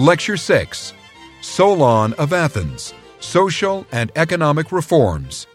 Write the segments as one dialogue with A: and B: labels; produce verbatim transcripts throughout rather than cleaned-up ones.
A: Lecture six, Solon of Athens, Social and Economic Reforms.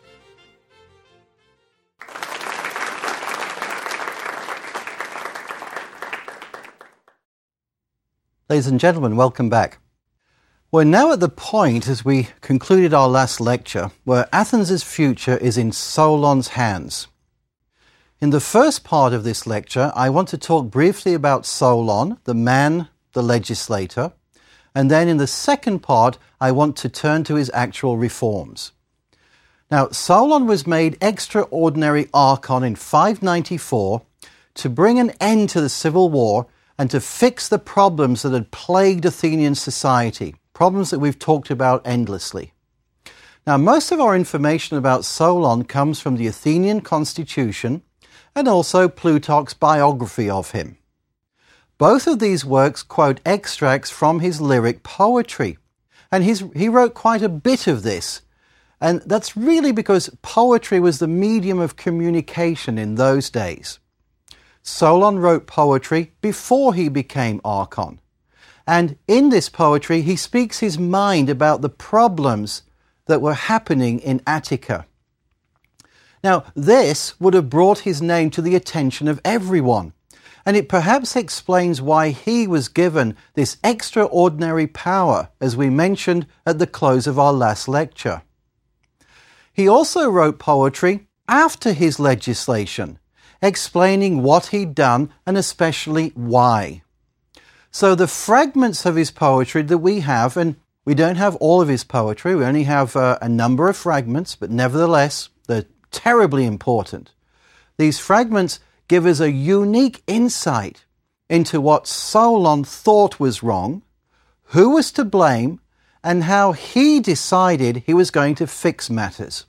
B: Ladies and gentlemen, welcome back. We're now at the point, as we concluded our last lecture, where Athens' future is in Solon's hands. In the first part of this lecture, I want to talk briefly about Solon, the man, the legislator, and then in the second part, I want to turn to his actual reforms. Now, Solon was made extraordinary archon in five ninety-four to bring an end to the civil war and to fix the problems that had plagued Athenian society, problems that we've talked about endlessly. Now, most of our information about Solon comes from the Athenian constitution and also Plutarch's biography of him. Both of these works quote extracts from his lyric poetry, and he's, he wrote quite a bit of this, and that's really because poetry was the medium of communication in those days. Solon wrote poetry before he became archon. And in this poetry, he speaks his mind about the problems that were happening in Attica. Now, this would have brought his name to the attention of everyone, and it perhaps explains why he was given this extraordinary power, as we mentioned at the close of our last lecture. He also wrote poetry after his legislation, explaining what he'd done and especially why. So the fragments of his poetry that we have, and we don't have all of his poetry, we only have uh, a number of fragments, but nevertheless, they're terribly important. These fragments give us a unique insight into what Solon thought was wrong, who was to blame, and how he decided he was going to fix matters.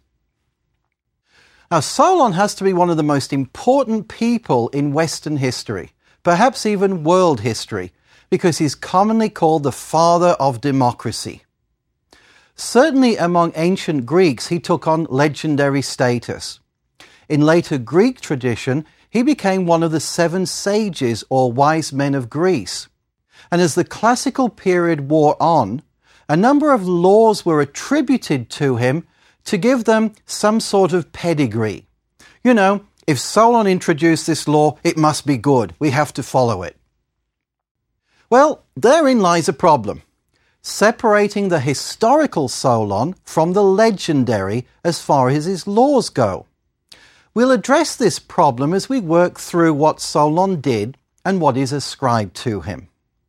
B: Now, Solon has to be one of the most important people in Western history, perhaps even world history, because he's commonly called the father of democracy. Certainly among ancient Greeks, he took on legendary status. In later Greek tradition, he became one of the seven sages or wise men of Greece. And as the classical period wore on, a number of laws were attributed to him to give them some sort of pedigree. You know, if Solon introduced this law, it must be good. We have to follow it. Well, therein lies a problem, separating the historical Solon from the legendary as far as his laws go. We'll address this problem as we work through what Solon did and what is ascribed to him.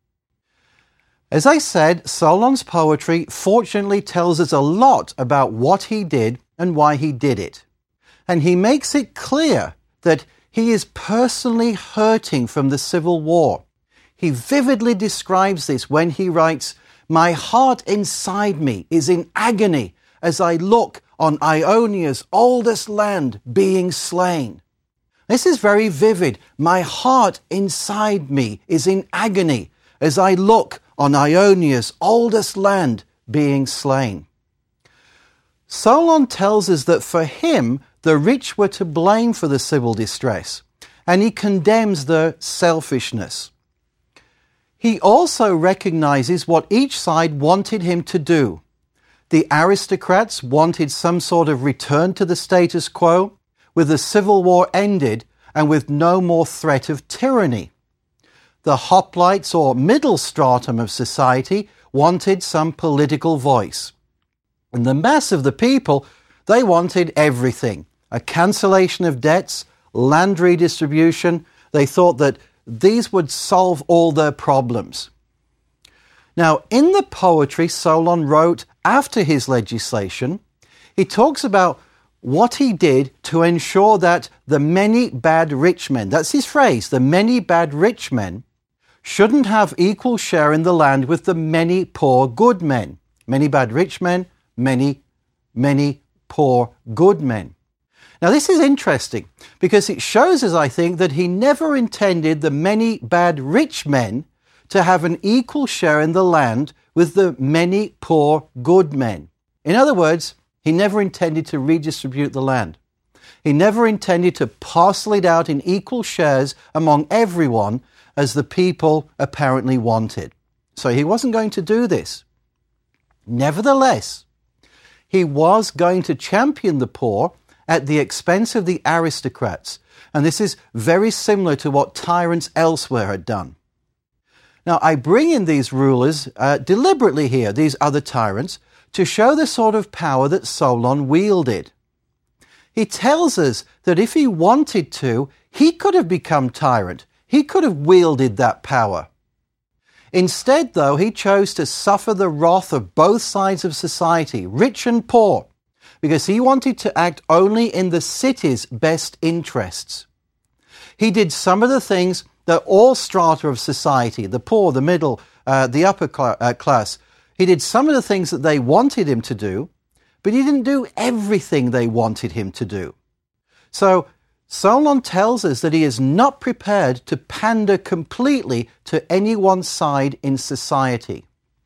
B: As I said, Solon's poetry fortunately tells us a lot about what he did and why he did it. And he makes it clear that he is personally hurting from the civil war. He vividly describes this when he writes, "My heart inside me is in agony as I look on Ionia's oldest land being slain." This is very vivid. My heart inside me is in agony as I look on Ionia's oldest land being slain. Solon tells us that for him, the rich were to blame for the civil distress, and he condemns their selfishness. He also recognizes what each side wanted him to do. The aristocrats wanted some sort of return to the status quo, with the civil war ended and with no more threat of tyranny. The hoplites or middle stratum of society wanted some political voice. And the mass of the people, they wanted everything. A cancellation of debts, land redistribution. They thought that these would solve all their problems. Now, in the poetry Solon wrote after his legislation, he talks about what he did to ensure that the many bad rich men, that's his phrase, the many bad rich men, shouldn't have equal share in the land with the many poor good men. Many bad rich men, many, many poor good men. Now, this is interesting because it shows us, I think, that he never intended the many bad rich men to have an equal share in the land with the many poor good men. In other words, he never intended to redistribute the land. He never intended to parcel it out in equal shares among everyone as the people apparently wanted. so he wasn't going to do this. Nevertheless, he was going to champion the poor at the expense of the aristocrats, and this is very similar to what tyrants elsewhere had done. Now, I bring in these rulers uh, deliberately here, these other tyrants, to show the sort of power that Solon wielded. He tells us that if he wanted to, he could have become tyrant. He could have wielded that power. Instead, though, he chose to suffer the wrath of both sides of society, rich and poor, because he wanted to act only in the city's best interests. He did some of the things that all strata of society, the poor, the middle, uh, the upper cl- uh, class, he did some of the things that they wanted him to do, but he didn't do everything they wanted him to do. So Solon tells us that he is not prepared to pander completely to any one side in society.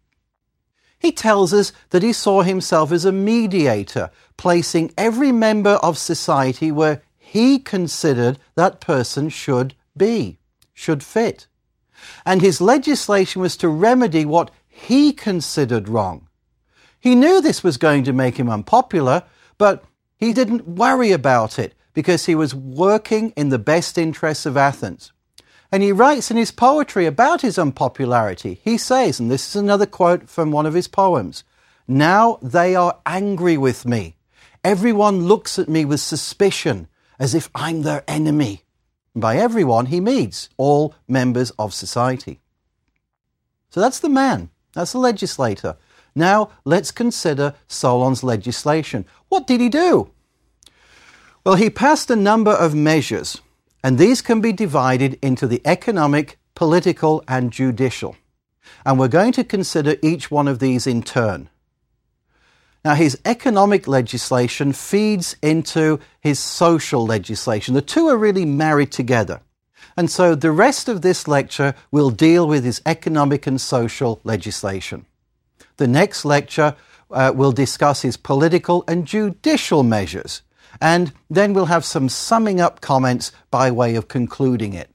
B: He tells us that he saw himself as a mediator, placing every member of society where he considered that person should be, should fit. And his legislation was to remedy what he considered wrong. He knew this was going to make him unpopular, but he didn't worry about it because he was working in the best interests of Athens. And he writes in his poetry about his unpopularity. He says, and this is another quote from one of his poems, "Now they are angry with me. Everyone looks at me with suspicion, as if I'm their enemy." And by everyone, he means all members of society. So that's the man. That's the legislator. Now let's consider Solon's legislation. What did he do? Well, he passed a number of measures, and these can be divided into the economic, political, and judicial. And we're going to consider each one of these in turn. Now, his economic legislation feeds into his social legislation. The two are really married together. And so the rest of this lecture will deal with his economic and social legislation. The next lecture uh, will discuss his political and judicial measures. And then we'll have some summing up comments by way of concluding it.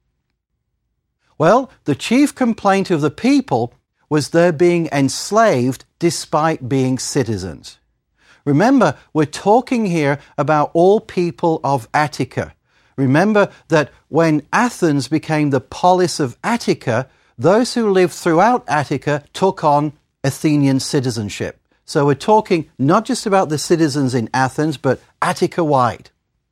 B: Well, the chief complaint of the people was their being enslaved despite being citizens. Remember, we're talking here about all people of Attica. Remember that when Athens became the polis of Attica, those who lived throughout Attica took on Athenian citizenship. So we're talking not just about the citizens in Athens, but Attica-wide.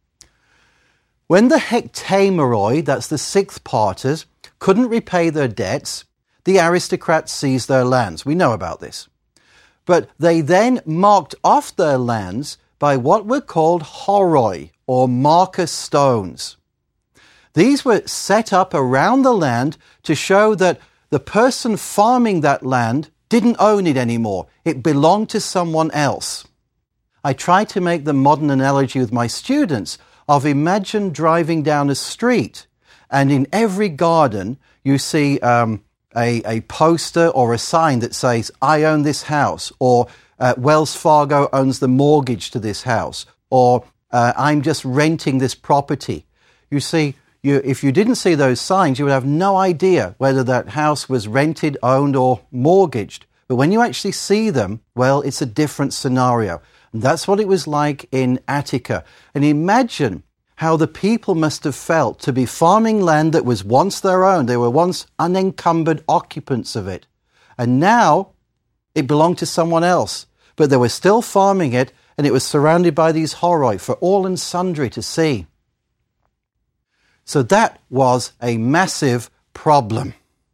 B: When the hectameroi, that's the sixth parters, couldn't repay their debts, the aristocrats seized their lands. We know about this. But they then marked off their lands by what were called horoi, or marker stones. These were set up around the land to show that the person farming that land didn't own it anymore. It belonged to someone else. I try to make the modern analogy with my students of imagine driving down a street and in every garden you see um, a, a poster or a sign that says, "I own this house," or uh, "Wells Fargo owns the mortgage to this house," or uh, "I'm just renting this property." You see, you, if you didn't see those signs, you would have no idea whether that house was rented, owned, or mortgaged. But when you actually see them, well, it's a different scenario. And that's what it was like in Attica. And imagine how the people must have felt to be farming land that was once their own. They were once unencumbered occupants of it. And now it belonged to someone else. But they were still farming it, and it was surrounded by these horoi for all and sundry to see. So that was a massive problem.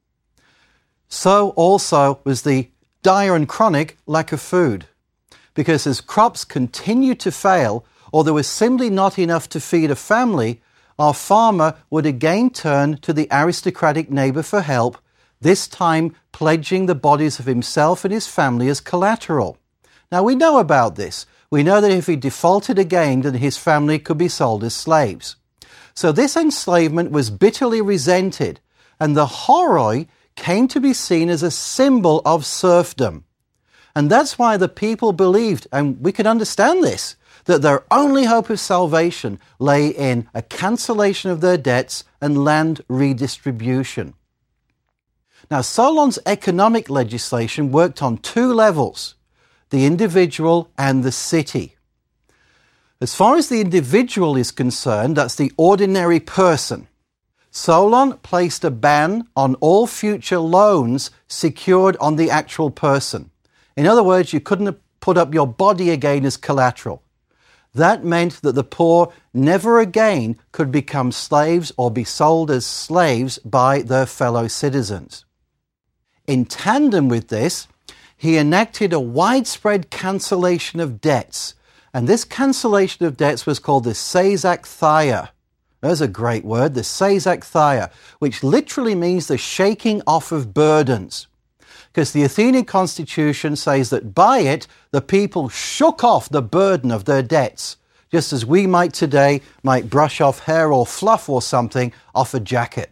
B: So also was the dire and chronic lack of food. Because as crops continued to fail, or there was simply not enough to feed a family, our farmer would again turn to the aristocratic neighbor for help, this time pledging the bodies of himself and his family as collateral. Now we know about this. We know that if he defaulted again, then his family could be sold as slaves. So this enslavement was bitterly resented, and the horoi came to be seen as a symbol of serfdom. And that's why the people believed, and we can understand this, that their only hope of salvation lay in a cancellation of their debts and land redistribution. Now, Solon's economic legislation worked on two levels, the individual and the city. As far as the individual is concerned, that's the ordinary person. Solon placed a ban on all future loans secured on the actual person. In other words, you couldn't put up your body again as collateral. That meant that the poor never again could become slaves or be sold as slaves by their fellow citizens. In tandem with this, he enacted a widespread cancellation of debts, and this cancellation of debts was called the seisachtheia. There's a great word, the seisachtheia, which literally means the shaking off of burdens. Because the Athenian constitution says that by it, the people shook off the burden of their debts, just as we might today might brush off hair or fluff or something off a jacket.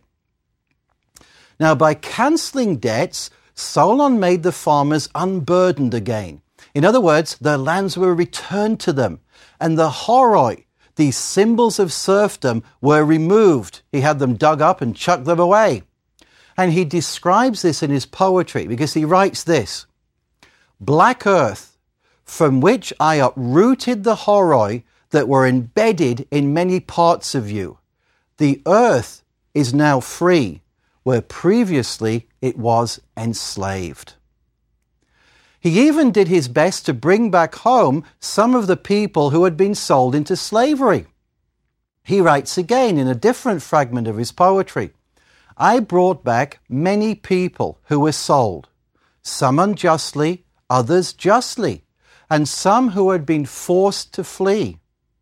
B: Now, by cancelling debts, Solon made the farmers unburdened again. In other words, their lands were returned to them, and the horoi, these symbols of serfdom, were removed. He had them dug up and chucked them away. And he describes this in his poetry because he writes this: "Black earth, from which I uprooted the horoi that were embedded in many parts of you. The earth is now free, where previously it was enslaved." He even did his best to bring back home some of the people who had been sold into slavery. He writes again in a different fragment of his poetry, "I brought back many people who were sold, some unjustly, others justly, and some who had been forced to flee,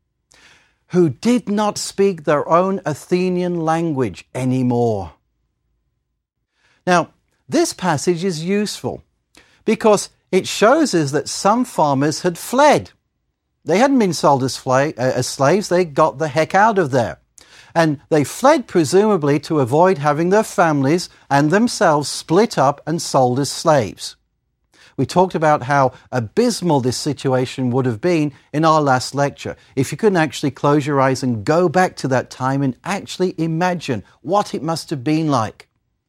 B: who did not speak their own Athenian language anymore." Now, this passage is useful because it shows us that some farmers had fled. They hadn't been sold as, fla- uh, as slaves, they got the heck out of there. And they fled presumably to avoid having their families and themselves split up and sold as slaves. We talked about how abysmal this situation would have been in our last lecture. If you can actually close your eyes and go back to that time and actually imagine what it must have been like.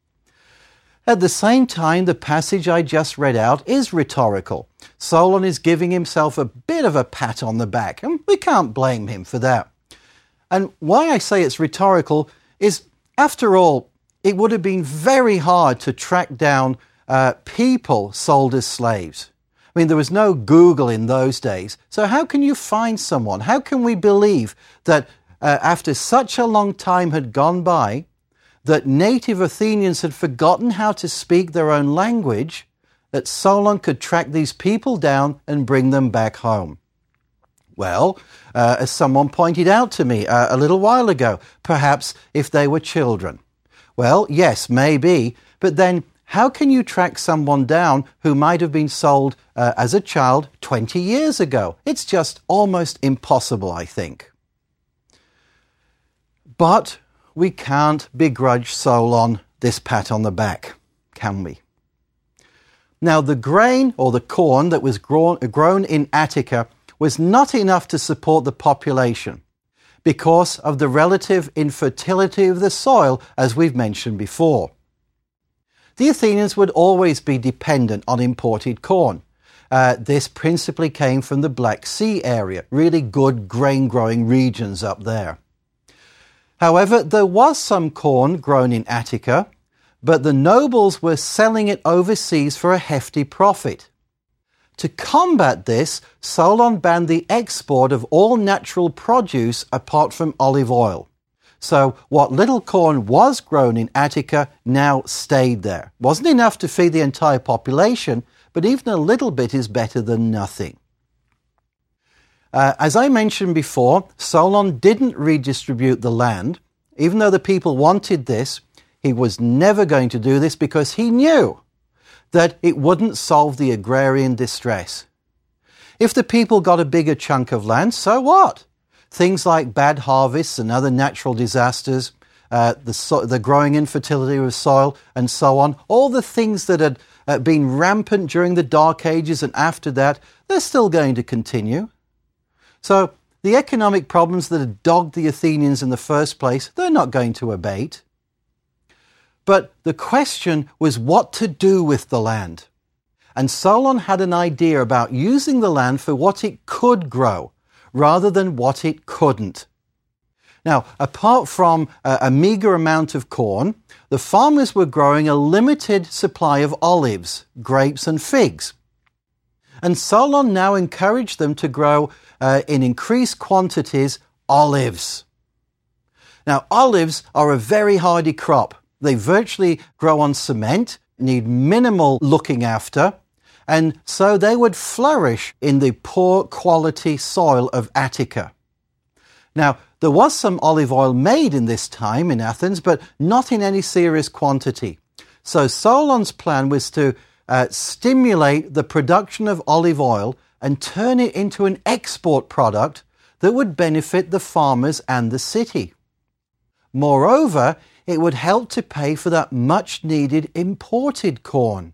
B: At the same time, the passage I just read out is rhetorical. Solon is giving himself a bit of a pat on the back, and we can't blame him for that. And why I say it's rhetorical is, after all, it would have been very hard to track down uh, people sold as slaves. I mean, there was no Google in those days, so how can you find someone? How can we believe that uh, after such a long time had gone by, that native Athenians had forgotten how to speak their own language, that Solon could track these people down and bring them back home? Well, uh, as someone pointed out to me uh, a little while ago, perhaps if they were children. Well, yes, maybe, but then how can you track someone down who might have been sold uh, as a child twenty years ago? It's just almost impossible, I think. But we can't begrudge Solon this pat on the back, can we? Now, the grain or the corn that was grown, grown in Attica was not enough to support the population because of the relative infertility of the soil, as we've mentioned before. The Athenians would always be dependent on imported corn. Uh, this principally came from the Black Sea area, really good grain-growing regions up there. However, there was some corn grown in Attica, but the nobles were selling it overseas for a hefty profit. To combat this, Solon banned the export of all natural produce apart from olive oil. So what little corn was grown in Attica now stayed there. Wasn't enough to feed the entire population, but even a little bit is better than nothing. Uh, as I mentioned before, Solon didn't redistribute the land. Even though the people wanted this, he was never going to do this because he knew that it wouldn't solve the agrarian distress. If the people got a bigger chunk of land, so what? Things like bad harvests and other natural disasters, uh, the, so- the growing infertility of soil and so on, all the things that had uh, been rampant during the Dark Ages and after that, they're still going to continue. So the economic problems that had dogged the Athenians in the first place, they're not going to abate. But the question was what to do with the land. And Solon had an idea about using the land for what it could grow, rather than what it couldn't. Now, apart from a, a meager amount of corn, the farmers were growing a limited supply of olives, grapes, and figs. And Solon now encouraged them to grow uh, in increased quantities olives. Now, olives are a very hardy crop. They virtually grow on cement, need minimal looking after, and so they would flourish in the poor quality soil of Attica. Now, there was some olive oil made in this time in Athens, but not in any serious quantity. So Solon's plan was to uh, stimulate the production of olive oil and turn it into an export product that would benefit the farmers and the city. Moreover, it would help to pay for that much-needed imported corn.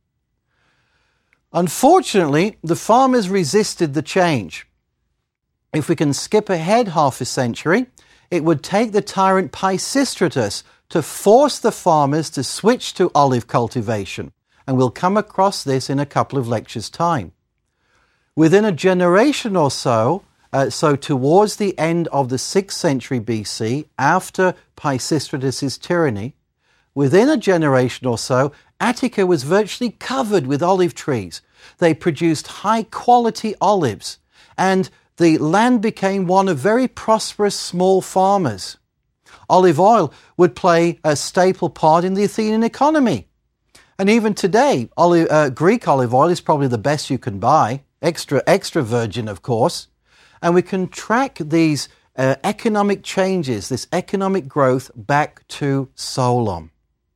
B: Unfortunately, the farmers resisted the change. If we can skip ahead half a century, it would take the tyrant Pisistratus to force the farmers to switch to olive cultivation, and we'll come across this in a couple of lectures' time. Within a generation or so, uh, so towards the end of the sixth century B C, after Pisistratus' tyranny, within a generation or so, Attica was virtually covered with olive trees. They produced high-quality olives, and the land became one of very prosperous small farmers. Olive oil would play a staple part in the Athenian economy. And even today, olive, uh, Greek olive oil is probably the best you can buy, extra, extra virgin, of course. And we can track these uh, economic changes, this economic growth, back to Solon.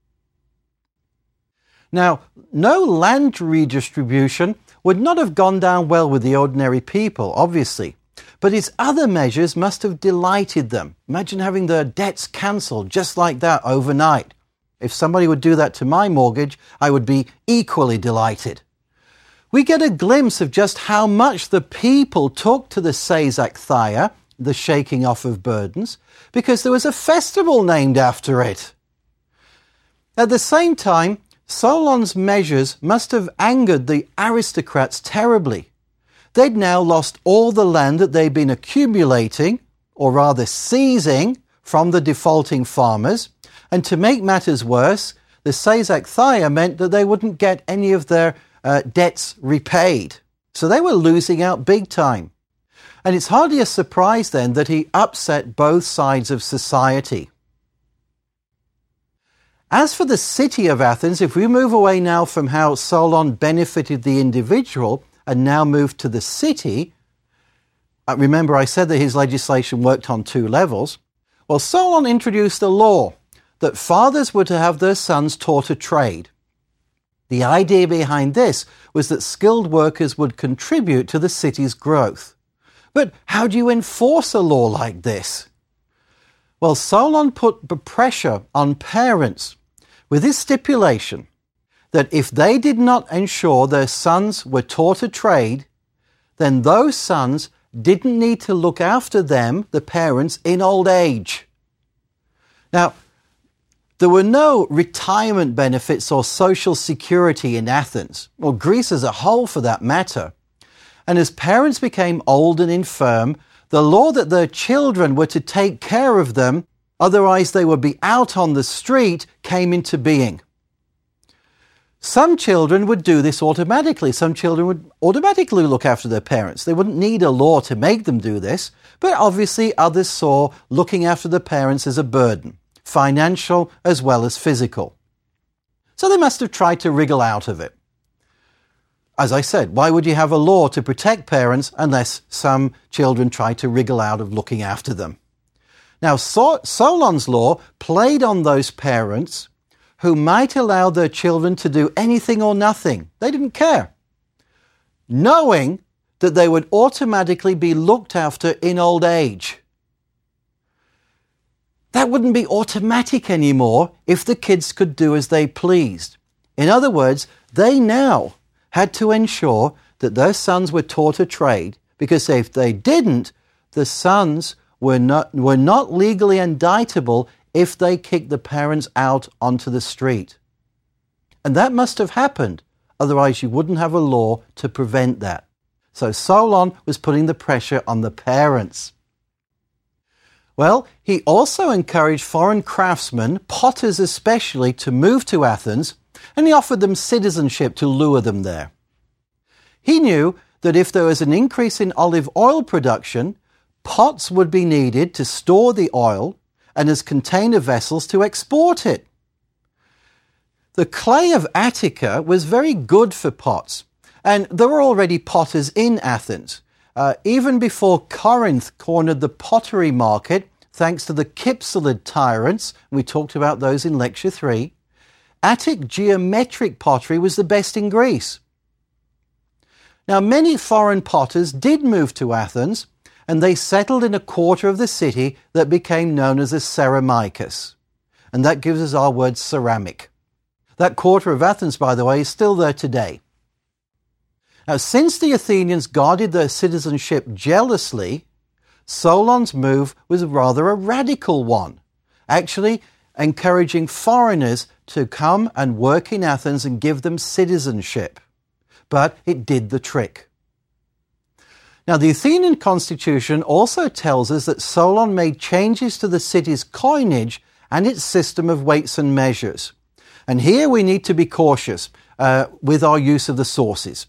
B: Now, no land redistribution would not have gone down well with the ordinary people, obviously, but its other measures must have delighted them. Imagine having their debts cancelled just like that overnight. If somebody would do that to my mortgage, I would be equally delighted. We get a glimpse of just how much the people took to the Seisachtheia, the shaking off of burdens, because there was a festival named after it. At the same time, Solon's measures must have angered the aristocrats terribly. They'd now lost all the land that they'd been accumulating, or rather seizing, from the defaulting farmers, and to make matters worse, the Seisachtheia meant that they wouldn't get any of their uh, debts repaid. So they were losing out big time. And it's hardly a surprise then that he upset both sides of society. As for the city of Athens, if we move away now from how Solon benefited the individual and now move to the city, uh, remember I said that his legislation worked on two levels. Well, Solon introduced a law that fathers were to have their sons taught a trade. The idea behind this was that skilled workers would contribute to the city's growth. But how do you enforce a law like this? Well, Solon put pressure on parents with this stipulation that if they did not ensure their sons were taught a trade, then those sons didn't need to look after them, the parents, in old age. Now, there were no retirement benefits or social security in Athens, or Greece as a whole for that matter. And as parents became old and infirm, the law that their children were to take care of them, otherwise they would be out on the street, came into being. Some children would do this automatically. Some children would automatically look after their parents. They wouldn't need a law to make them do this, but obviously others saw looking after the parents as a burden, financial as well as physical. So they must have tried to wriggle out of it. As I said, why would you have a law to protect parents unless some children try to wriggle out of looking after them? Now, Solon's law played on those parents who might allow their children to do anything or nothing. They didn't care, knowing that they would automatically be looked after in old age. That wouldn't be automatic anymore if the kids could do as they pleased. In other words, they now had to ensure that their sons were taught a trade, because if they didn't, the sons were not, were not legally indictable if they kicked the parents out onto the street. And that must have happened, otherwise you wouldn't have a law to prevent that. So Solon was putting the pressure on the parents. Well, he also encouraged foreign craftsmen, potters especially, to move to Athens, and he offered them citizenship to lure them there. He knew that if there was an increase in olive oil production, pots would be needed to store the oil and as container vessels to export it. The clay of Attica was very good for pots, and there were already potters in Athens. Uh, even before Corinth cornered the pottery market, thanks to the Kypselid tyrants, we talked about those in Lecture three, Attic geometric pottery was the best in Greece. Now, many foreign potters did move to Athens, and they settled in a quarter of the city that became known as a Ceramicus. And that gives us our word ceramic. That quarter of Athens, by the way, is still there today. Now, since the Athenians guarded their citizenship jealously, Solon's move was rather a radical one, actually encouraging foreigners to come and work in Athens and give them citizenship. But it did the trick. Now, the Athenian constitution also tells us that Solon made changes to the city's coinage and its system of weights and measures. And here we need to be cautious uh, with our use of the sources.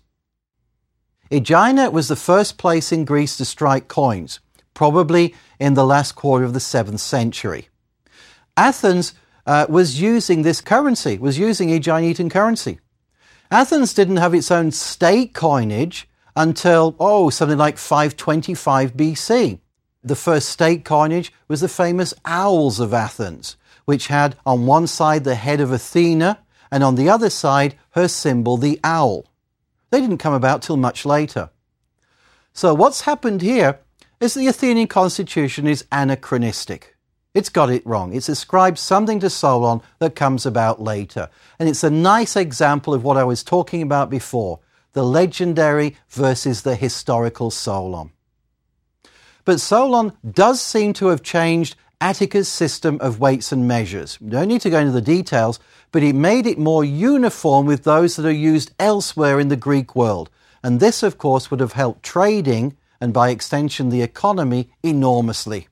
B: Aegina was the first place in Greece to strike coins, probably in the last quarter of the seventh century. Athens uh, was using this currency, was using Aeginetan currency. Athens didn't have its own state coinage until, oh, something like five twenty-five B C. The first state coinage was the famous owls of Athens, which had on one side the head of Athena and on the other side her symbol, the owl. They didn't come about till much later. So what's happened here is the Athenian constitution is anachronistic. It's got it wrong. It's ascribed something to Solon that comes about later. And it's a nice example of what I was talking about before, the legendary versus the historical Solon. But Solon does seem to have changed Attica's system of weights and measures. We don't need to go into the details, but he made it more uniform with those that are used elsewhere in the Greek world. And this, of course, would have helped trading and by extension the economy enormously.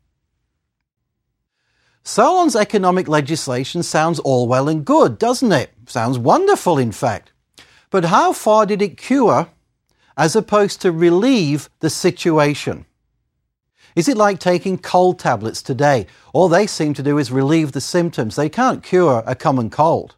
B: Solon's economic legislation sounds all well and good, doesn't it? Sounds wonderful, in fact. But how far did it cure as opposed to relieve the situation? Is it like taking cold tablets today? All they seem to do is relieve the symptoms. They can't cure a common cold.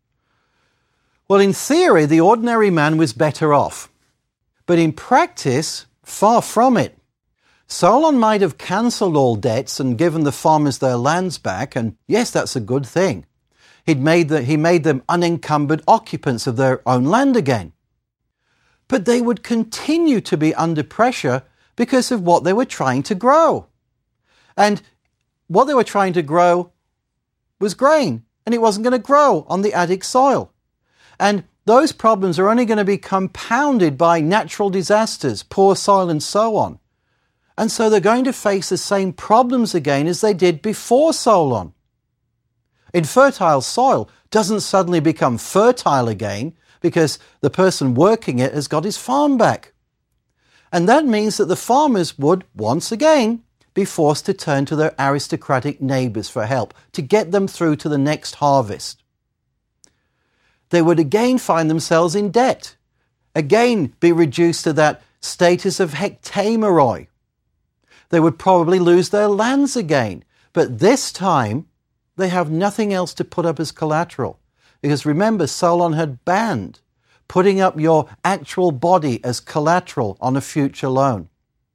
B: Well, in theory, the ordinary man was better off. But in practice, far from it. Solon might have cancelled all debts and given the farmers their lands back, and yes, that's a good thing. He'd made the, he made them unencumbered occupants of their own land again. But they would continue to be under pressure because of what they were trying to grow. And what they were trying to grow was grain, and it wasn't going to grow on the Attic soil. And those problems are only going to be compounded by natural disasters, poor soil, and so on. And so they're going to face the same problems again as they did before Solon. Infertile soil doesn't suddenly become fertile again because the person working it has got his farm back. And that means that the farmers would, once again, be forced to turn to their aristocratic neighbours for help to get them through to the next harvest. They would again find themselves in debt, again be reduced to that status of hectameroi. They would probably lose their lands again, but this time they have nothing else to put up as collateral. Because remember, Solon had banned putting up your actual body as collateral on a future loan.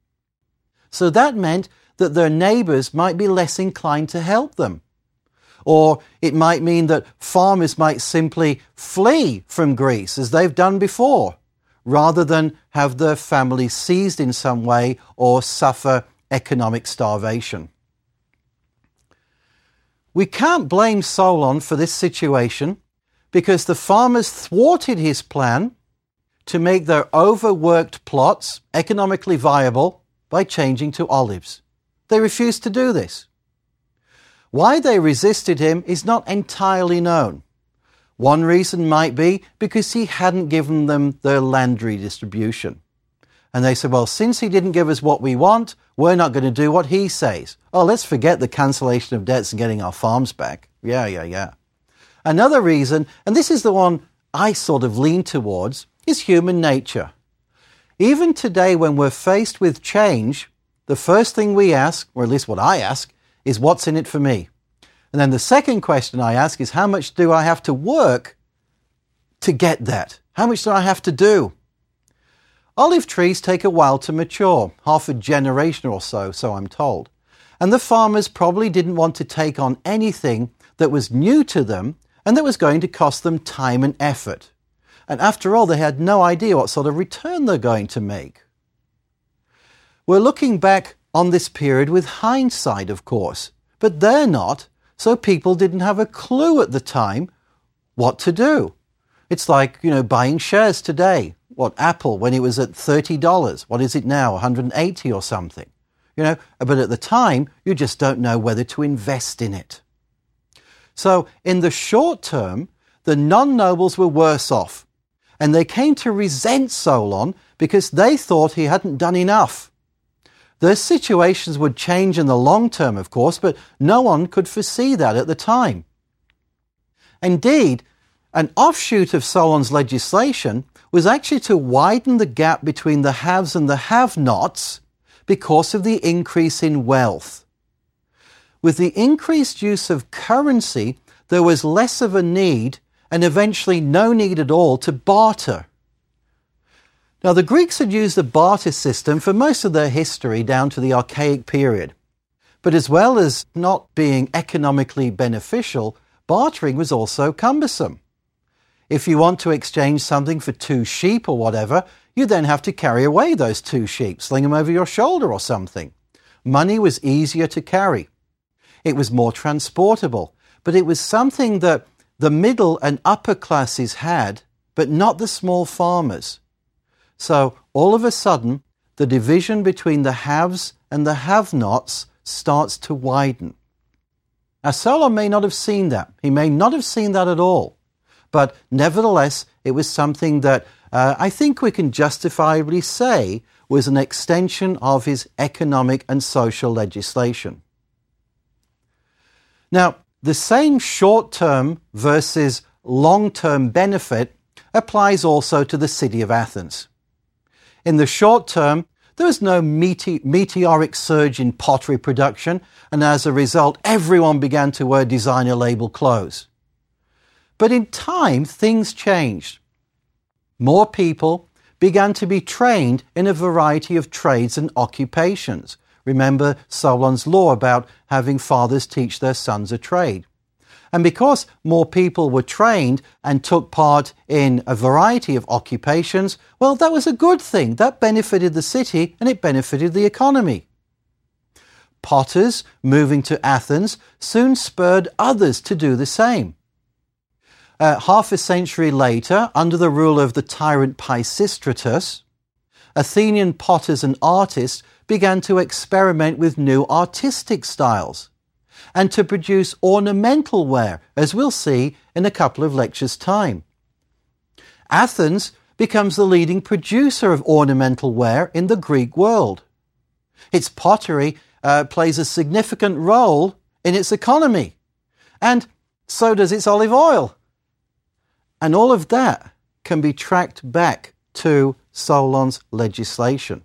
B: So that meant that their neighbours might be less inclined to help them. Or it might mean that farmers might simply flee from Greece, as they've done before, rather than have their families seized in some way or suffer economic starvation. We can't blame Solon for this situation because the farmers thwarted his plan to make their overworked plots economically viable by changing to olives. They refused to do this. Why they resisted him is not entirely known. One reason might be because he hadn't given them their land redistribution. And they said, well, since he didn't give us what we want, we're not going to do what he says. Oh, let's forget the cancellation of debts and getting our farms back. Yeah, yeah, yeah. Another reason, and this is the one I sort of lean towards, is human nature. Even today, when we're faced with change, the first thing we ask, or at least what I ask, is what's in it for me? And then the second question I ask is how much do I have to work to get that? How much do I have to do? Olive trees take a while to mature, half a generation or so, so I'm told. And the farmers probably didn't want to take on anything that was new to them and that was going to cost them time and effort. And after all, they had no idea what sort of return they're going to make. We're looking back on this period with hindsight, of course, but they're not, so people didn't have a clue at the time what to do. It's like, you know, buying shares today. What, Apple, when it was at thirty dollars, what is it now, one hundred eighty or something? You know, but at the time, you just don't know whether to invest in it. So in the short term, the non-nobles were worse off, and they came to resent Solon because they thought he hadn't done enough. Their situations would change in the long term, of course, but no one could foresee that at the time. Indeed, an offshoot of Solon's legislation was actually to widen the gap between the haves and the have-nots because of the increase in wealth. With the increased use of currency, there was less of a need and eventually no need at all to barter. Now, the Greeks had used the barter system for most of their history down to the Archaic period. But as well as not being economically beneficial, bartering was also cumbersome. If you want to exchange something for two sheep or whatever, you then have to carry away those two sheep, sling them over your shoulder or something. Money was easier to carry. It was more transportable, but it was something that the middle and upper classes had, but not the small farmers. So all of a sudden, the division between the haves and the have-nots starts to widen. Now, Solon may not have seen that. He may not have seen that at all. But nevertheless, it was something that uh, I think we can justifiably say was an extension of his economic and social legislation. Now, the same short-term versus long-term benefit applies also to the city of Athens. In the short term, there was no mete- meteoric surge in pottery production, and as a result, everyone began to wear designer label clothes. But in time, things changed. More people began to be trained in a variety of trades and occupations. Remember Solon's law about having fathers teach their sons a trade. And because more people were trained and took part in a variety of occupations, well, that was a good thing. That benefited the city and it benefited the economy. Potters moving to Athens soon spurred others to do the same. Uh, half a century later, under the rule of the tyrant Pisistratus, Athenian potters and artists began to experiment with new artistic styles and to produce ornamental ware, as we'll see in a couple of lectures' time. Athens becomes the leading producer of ornamental ware in the Greek world. Its pottery uh, plays a significant role in its economy, and so does its olive oil. And all of that can be tracked back to Solon's legislation.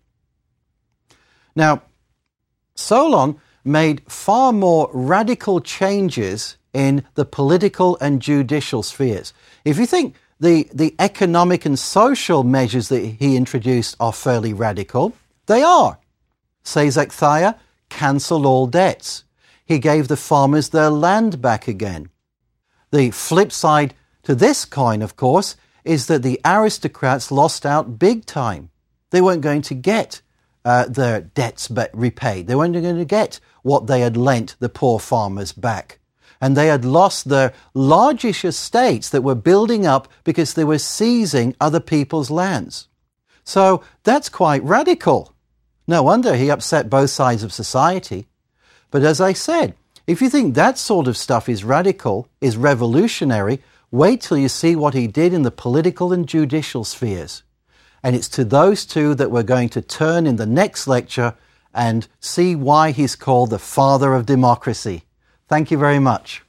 B: Now, Solon made far more radical changes in the political and judicial spheres. If you think the, the economic and social measures that he introduced are fairly radical, they are. Seisachtheia cancelled all debts. He gave the farmers their land back again. The flip side to this coin, of course, is that the aristocrats lost out big time. They weren't going to get uh, their debts repaid. They weren't going to get what they had lent the poor farmers back. And they had lost their largish estates that were building up because they were seizing other people's lands. So that's quite radical. No wonder he upset both sides of society. But as I said, If you think that sort of stuff is radical, is revolutionary, wait till you see what he did in the political and judicial spheres. And it's to those two that we're going to turn in the next lecture and see why he's called the father of democracy. Thank you very much.